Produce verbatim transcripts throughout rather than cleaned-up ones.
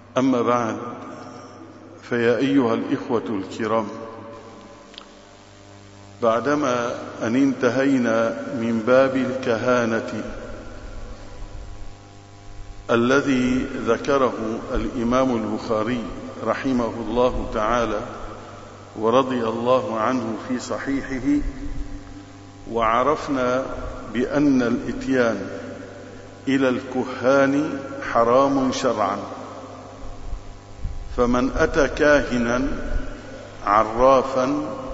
أما بعد، فيا أيها الإخوة الكرام، بعدما أن انتهينا من باب الكهانة الذي ذكره الإمام البخاري رحمه الله تعالى ورضي الله عنه في صحيحه، وعرفنا بأن الإتيان إلى الكهان حرام شرعا، فمن أتى كاهنا عرافا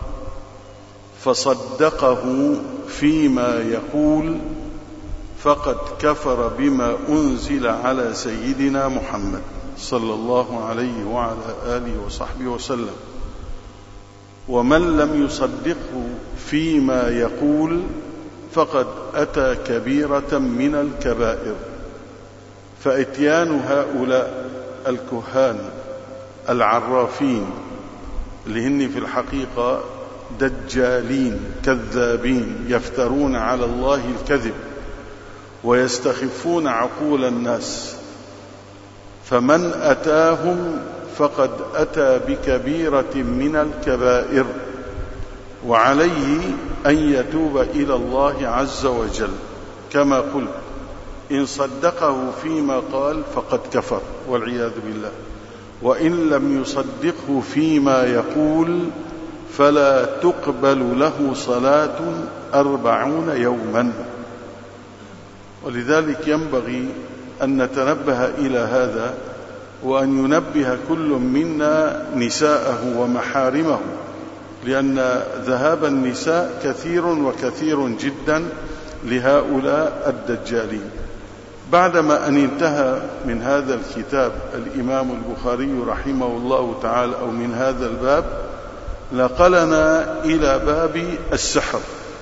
فصدقه فيما يقول فقد كفر بما أنزل على سيدنا محمد صلى الله عليه وعلى آله وصحبه وسلم. ومن لم يصدقه فيما يقول فقد أتى كبيرة من الكبائر. فإتيان هؤلاء الكهان العرافين اللي هن في الحقيقة دجالين كذابين يفترون على الله الكذب ويستخفون عقول الناس، فمن أتاهم فقد أتى بكبيرة من الكبائر، وعليه أن يتوب إلى الله عز وجل. كما قلت، إن صدقه فيما قال فقد كفر والعياذ بالله، وإن لم يصدقه فيما يقول فلا تقبل له صلاة أربعون يوما. ولذلك ينبغي أن نتنبه إلى هذا، وأن ينبه كل منا نساءه ومحارمه، لأن ذهاب النساء كثير وكثير جدا لهؤلاء الدجالين. بعدما أن انتهى من هذا الكتاب الإمام البخاري رحمه الله تعالى أو من هذا الباب، نقلنا إلى باب السحر.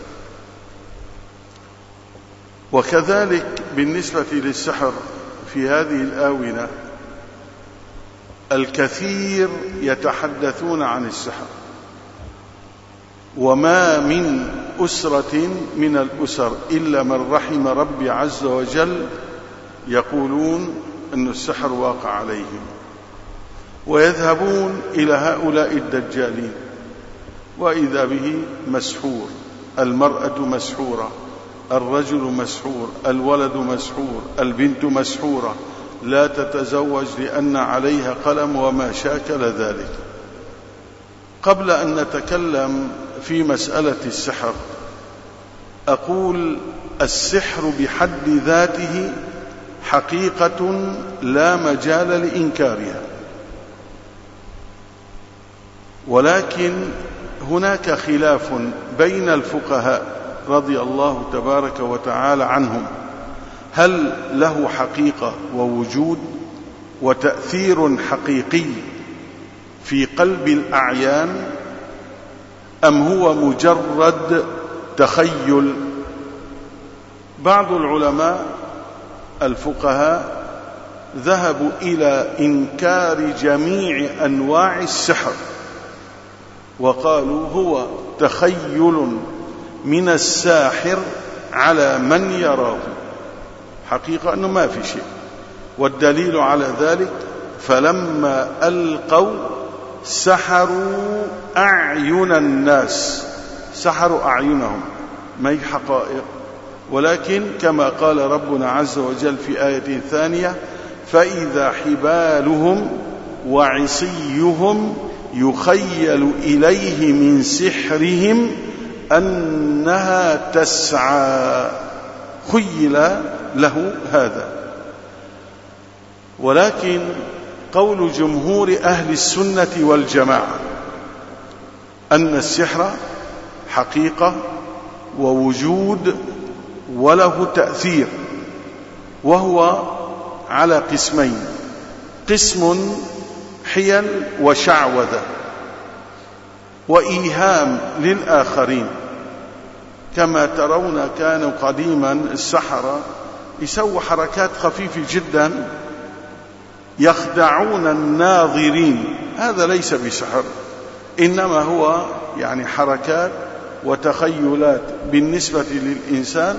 وكذلك بالنسبة للسحر في هذه الآونة الكثير يتحدثون عن السحر، وما من أسرة من الأسر إلا من رحم ربي عز وجل يقولون أن السحر واقع عليهم، ويذهبون إلى هؤلاء الدجالين، وإذا به مسحور، المرأة مسحورة، الرجل مسحور، الولد مسحور، البنت مسحورة، لا تتزوج لأن عليها قلم وما شاكل ذلك. قبل أن نتكلم في مسألة السحر، أقول السحر بحد ذاته حقيقة لا مجال لإنكارها، ولكن هناك خلاف بين الفقهاء رضي الله تبارك وتعالى عنهم، هل له حقيقة ووجود وتأثير حقيقي في قلب الأعيان، أم هو مجرد تخيل؟ بعض العلماء الفقهاء ذهبوا إلى إنكار جميع أنواع السحر، وقالوا هو تخيل من الساحر على من يراه، حقيقة أنه ما في شيء. والدليل على ذلك فلما ألقوا سحروا أعين الناس، سحروا أعينهم، ما هي حقائق، ولكن كما قال ربنا عز وجل في آية ثانية: فإذا حبالهم وعصيهم يخيل إليه من سحرهم أنها تسعى، خيل له هذا. ولكن قول جمهور أهل السنة والجماعة أن السحر حقيقة ووجود وله تأثير، وهو على قسمين: قسم حيل وشعوذة وإيهام للآخرين. كما ترون كانوا قديما السحرة يسووا حركات خفيفة جدا يخدعون الناظرين، هذا ليس بسحر، إنما هو يعني حركات وتخيلات بالنسبة للإنسان،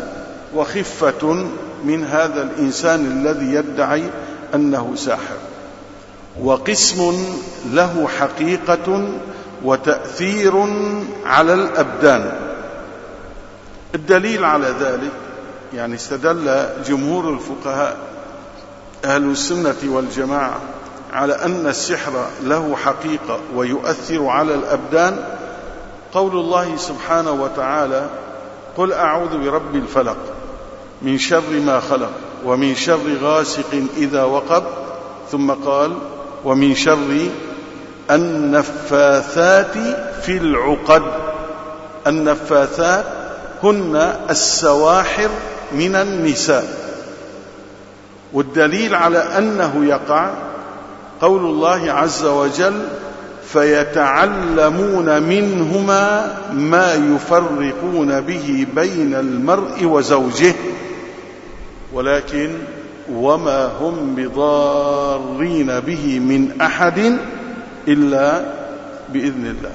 وخفة من هذا الإنسان الذي يدعي أنه ساحر. وقسم له حقيقة وتأثير على الأبدان. الدليل على ذلك يعني استدل جمهور الفقهاء أهل السنة والجماعة على أن السحر له حقيقة ويؤثر على الأبدان قول الله سبحانه وتعالى: قل أعوذ برب الفلق من شر ما خلق ومن شر غاسق إذا وقب، ثم قال: ومن شر النفاثات في العقد. النفاثات هن السواحر من النساء. والدليل على أنه يقع قول الله عز وجل: فيتعلمون منهما ما يفرقون به بين المرء وزوجه ولكن وما هم بضارين به من أحد إلا بإذن الله.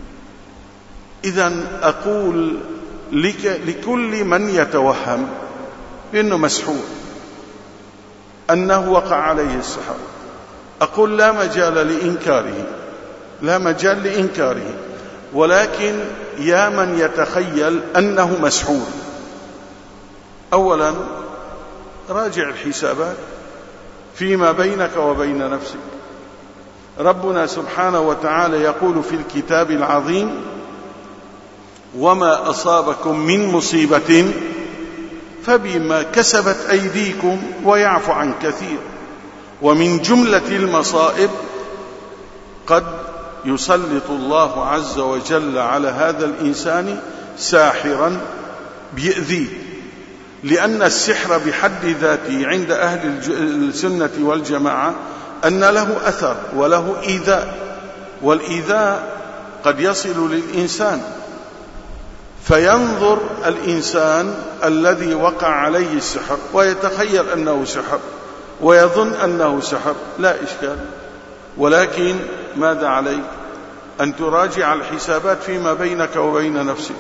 إذن أقول لك لكل من يتوهم بأنه مسحور أنه وقع عليه السحر، أقول لا مجال لإنكاره، لا مجال لإنكاره، ولكن يا من يتخيل أنه مسحور، أولا راجع الحسابات فيما بينك وبين نفسك. ربنا سبحانه وتعالى يقول في الكتاب العظيم: وما أصابكم من مصيبة فبما كسبت أيديكم ويعفو عن كثير. ومن جملة المصائب قد يسلط الله عز وجل على هذا الإنسان ساحرا بيأذيه، لأن السحر بحد ذاته عند أهل السنة والجماعة أن له أثر وله إيذاء، والإيذاء قد يصل للإنسان فينظر الإنسان الذي وقع عليه السحر ويتخيل أنه سحر ويظن أنه سحر، لا إشكال، ولكن ماذا عليك؟ أن تراجع الحسابات فيما بينك وبين نفسك.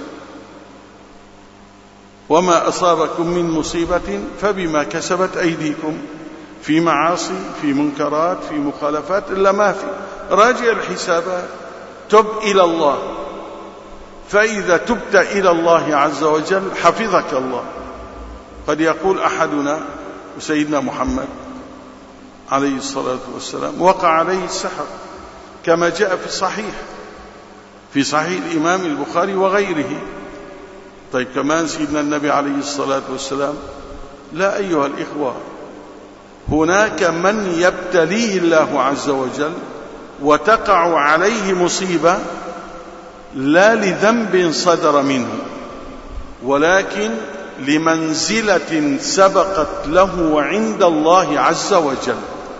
وما أصابكم من مصيبة فبما كسبت أيديكم، في معاصي، في منكرات، في مخالفات، إلا ما في. راجع الحسابات، تب إلى الله، فإذا تبت إلى الله عز وجل حفظك الله. قد يقول أحدنا سيدنا محمد عليه الصلاة والسلام وقع عليه السحر كما جاء في الصحيح في صحيح الإمام البخاري وغيره. طيب كمان سيدنا النبي عليه الصلاة والسلام. لا أيها الإخوة، هناك من يبتليه الله عز وجل وتقع عليه مصيبة لا لذنب صدر منه، ولكن لمنزلة سبقت له عند الله عز وجل،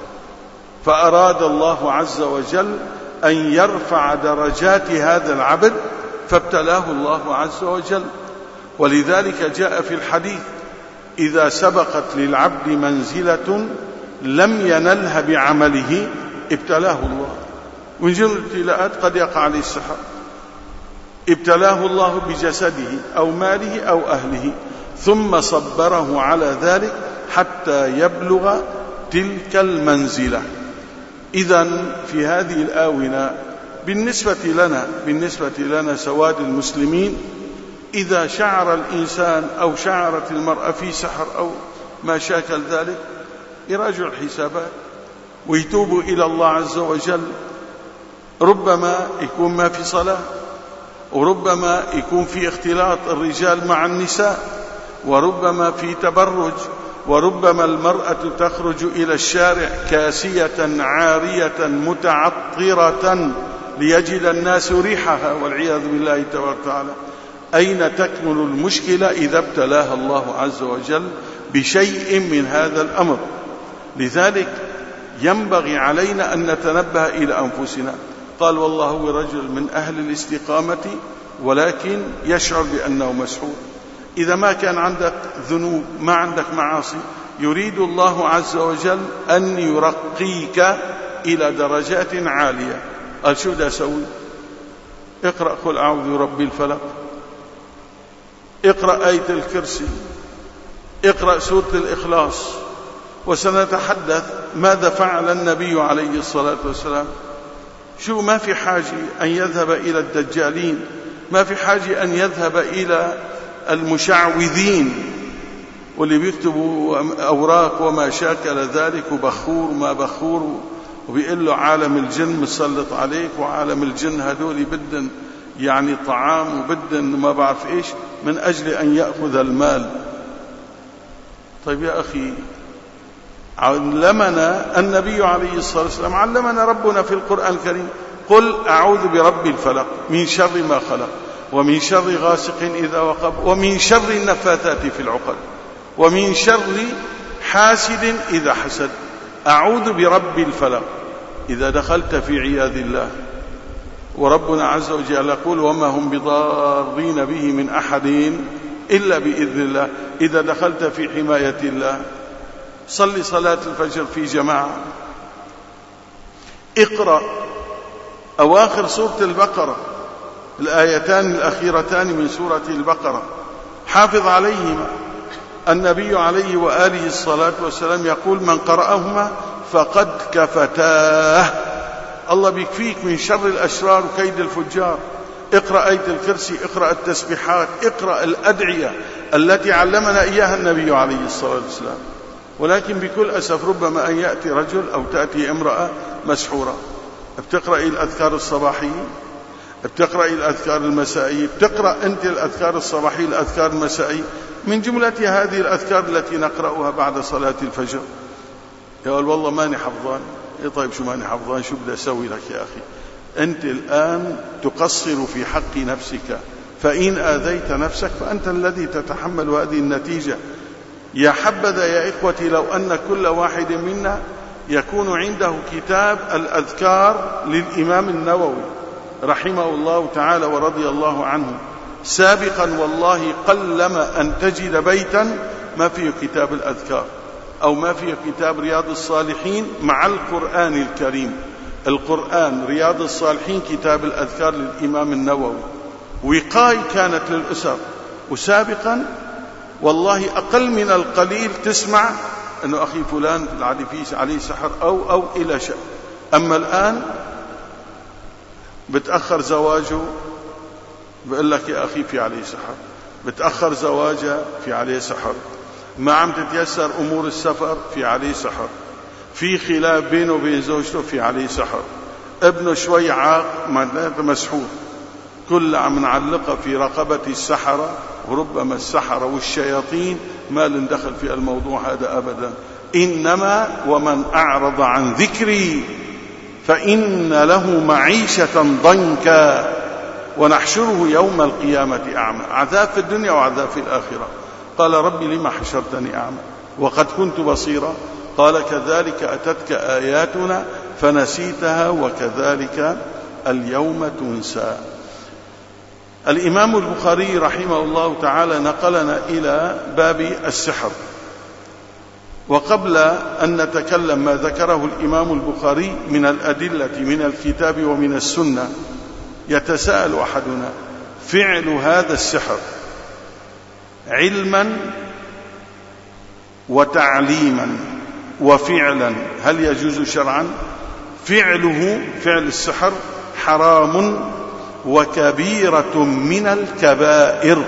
فأراد الله عز وجل أن يرفع درجات هذا العبد فابتلاه الله عز وجل. ولذلك جاء في الحديث: إذا سبقت للعبد منزلة لم ينلها بعمله ابتلاه الله. من جملة الابتلاءات قد يقع عليه السحر، ابتلاه الله بجسده أو ماله أو أهله، ثم صبره على ذلك حتى يبلغ تلك المنزلة. إذن في هذه الآونة بالنسبة لنا بالنسبة لنا سواد المسلمين، إذا شعر الإنسان أو شعرت المرأة في سحر أو ما شاكل ذلك، يراجع الحسابات ويتوبوا إلى الله عز وجل. ربما يكون ما في صلاة، وربما يكون في اختلاط الرجال مع النساء، وربما في تبرج، وربما المرأة تخرج إلى الشارع كاسية عارية متعطرة ليجد الناس ريحها والعياذ بالله تبارك وتعالى. أين تكمن المشكلة إذا ابتلاها الله عز وجل بشيء من هذا الأمر؟ لذلك ينبغي علينا أن نتنبه إلى أنفسنا. قال: والله هو رجل من أهل الاستقامة ولكن يشعر بأنه مسحور. إذا ما كان عندك ذنوب، ما عندك معاصي، يريد الله عز وجل أن يرقيك إلى درجات عالية. قال: شو بدي أسوي؟ اقرأ قل أعوذ برب الفلق، اقرأ آية الكرسي، اقرأ سورة الإخلاص، وسنتحدث ماذا فعل النبي عليه الصلاة والسلام. شو ما في حاجة أن يذهب إلى الدجالين، ما في حاجة أن يذهب إلى المشعوذين واللي بيكتبوا أوراق وما شاكل ذلك وبخور وما بخور وبيقول له عالم الجن مسلط عليك، وعالم الجن هدول بدن يعني طعام وبدن ما بعرف إيش من أجل أن يأخذ المال. طيب يا أخي، علمنا النبي عليه الصلاة والسلام، علمنا ربنا في القرآن الكريم: قل أعوذ برب الفلق من شر ما خلق ومن شر غاسق إذا وقب ومن شر النفاثات في العقد ومن شر حاسد إذا حسد. أعوذ برب الفلق إذا دخلت في عياذ الله، وربنا عز وجل يقول: وما هم بضارين به من أحد إلا بإذن الله. إذا دخلت في حماية الله، صل صلاة الفجر في جماعة، اقرأ أواخر سورة البقرة، الآيتان الأخيرتان من سورة البقرة، حافظ عليهما. النبي عليه وآله الصلاة والسلام يقول: من قرأهما فقد كفتاه. الله بيكفيك من شر الأشرار وكيد الفجار. اقرأ آية الكرسي، اقرأ التسبيحات، اقرأ الأدعية التي علمنا إياها النبي عليه الصلاة والسلام. ولكن بكل أسف ربما أن يأتي رجل أو تأتي امرأة مسحورة، بتقرأ الأذكار الصباحية، بتقرأ الأذكار المسائية، بتقرأ أنت الأذكار الصباحية الأذكار المسائية، من جملة هذه الأذكار التي نقرأها بعد صلاة الفجر. يقول: والله ماني حفظان. إيه طيب شو ماني حفظان؟ شو بدي أسوي لك يا أخي؟ أنت الآن تقصر في حق نفسك، فإن آذيت نفسك فأنت الذي تتحمل هذه النتيجة. يا حبذا يا إخوتي لو أن كل واحد منا يكون عنده كتاب الأذكار للإمام النووي رحمه الله تعالى ورضي الله عنه. سابقا والله قلما أن تجد بيتا ما فيه كتاب الأذكار أو ما فيه كتاب رياض الصالحين مع القرآن الكريم. القرآن، رياض الصالحين، كتاب الأذكار للإمام النووي، وقاية كانت للأسر. وسابقا والله أقل من القليل تسمع أنه أخي فلان العدفيس عليه سحر أو أو إلى شيء. أما الآن بتأخر زواجه بقول لك يا أخي في عليه سحر، بتأخر زواجه في عليه سحر، ما عم تتيسر أمور السفر في عليه سحر، في خلاف بينه وبين زوجته في عليه سحر، ابنه شوي عاق معناته مسحور. كل عم نعلقها في رقبة السحرة، وربما السحرة والشياطين ما لن دخل في الموضوع هذا أبدا. إنما ومن أعرض عن ذكري فإن له معيشة ضنكا ونحشره يوم القيامة أعمى. عذاب في الدنيا وعذاب في الآخرة. قال: ربي لما حشرتني أعمى وقد كنت بصيرا؟ قال: كذلك أتتك آياتنا فنسيتها وكذلك اليوم تنسى. الإمام البخاري رحمه الله تعالى نقلنا إلى باب السحر. وقبل أن نتكلم ما ذكره الإمام البخاري من الأدلة من الكتاب ومن السنة، يتساءل أحدنا: فعل هذا السحر علما وتعليما وفعلا هل يجوز شرعا؟ فعله، فعل السحر، حرام وكبيرة من الكبائر،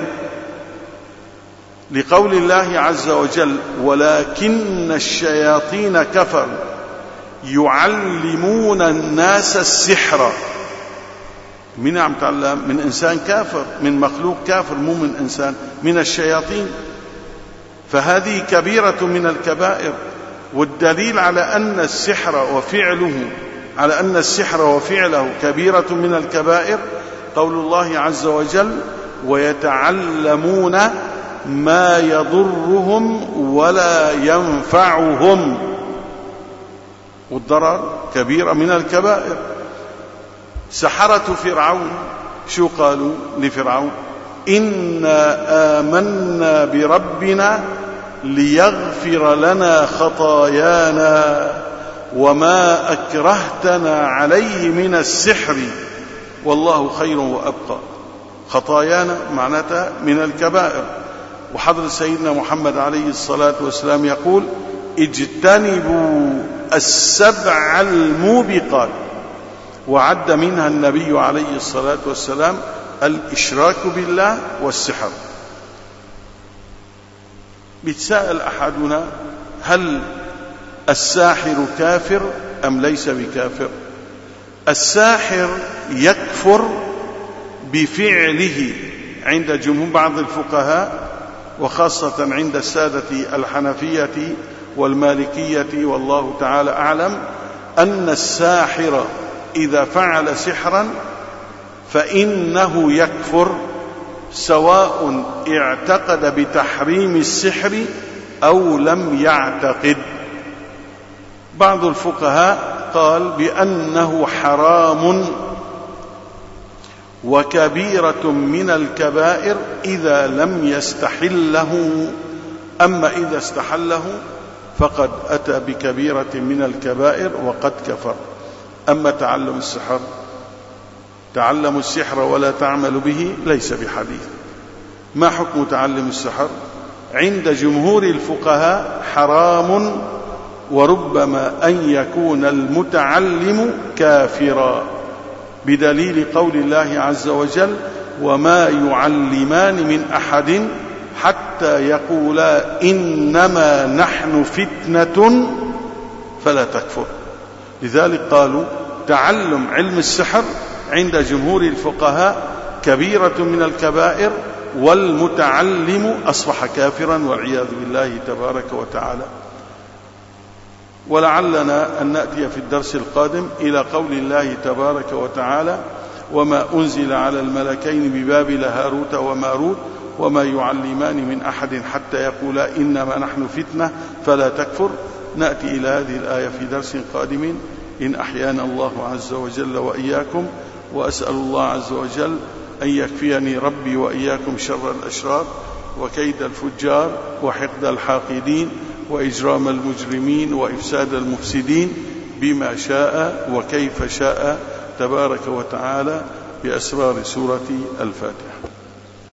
لقول الله عز وجل: ولكن الشياطين كفروا يعلمون الناس السحر. من عم تعلم؟ من إنسان كافر، من مخلوق كافر، مو من إنسان، من الشياطين. فهذه كبيرة من الكبائر. والدليل على أن السحر وفعله على أن السحر وفعله كبيرة من الكبائر قول الله عز وجل: ويتعلمون ما يضرهم ولا ينفعهم. والضرر كبيرة من الكبائر. سحرة فرعون شو قالوا لفرعون؟ إنا آمنا بربنا ليغفر لنا خطايانا وما أكرهتنا عليه من السحر والله خير وأبقى. خطايانا معناتها من الكبائر. وحضر سيدنا محمد عليه الصلاة والسلام يقول: اجتنبوا السبع الموبقات، وعد منها النبي عليه الصلاة والسلام الإشراك بالله والسحر. بيتساءل أحدنا: هل الساحر كافر أم ليس بكافر؟ الساحر يكفر بفعله عند جمهور بعض الفقهاء، وخاصة عند السادة الحنفية والمالكية والله تعالى أعلم، أن الساحر إذا فعل سحرا فإنه يكفر، سواء اعتقد بتحريم السحر أو لم يعتقد. بعض الفقهاء قال بأنه حرام وكبيرة من الكبائر إذا لم يستحله، أما إذا استحله فقد أتى بكبيرة من الكبائر وقد كفر. أما تعلم السحر، تعلموا السحر ولا تعمل به، ليس بحديث. ما حكم تعلم السحر؟ عند جمهور الفقهاء حرام، وربما أن يكون المتعلم كافرا، بدليل قول الله عز وجل: وما يعلمان من أحد حتى يقولا إنما نحن فتنة فلا تكفر. لذلك قالوا تعلم علم السحر عند جمهور الفقهاء كبيرة من الكبائر، والمتعلم أصبح كافرا والعياذ بالله تبارك وتعالى. ولعلنا أن نأتي في الدرس القادم إلى قول الله تبارك وتعالى: وما أنزل على الملكين ببابل هاروت وماروت وما يعلمان من أحد حتى يقولا إنما نحن فتنة فلا تكفر. نأتي إلى هذه الآية في درس قادم إن أحيانا الله عز وجل وإياكم، وأسأل الله عز وجل أن يكفيني ربي وإياكم شر الأشرار وكيد الفجار وحقد الحاقدين وإجرام المجرمين وإفساد المفسدين بما شاء وكيف شاء تبارك وتعالى، بأسرار سورة الفاتحة.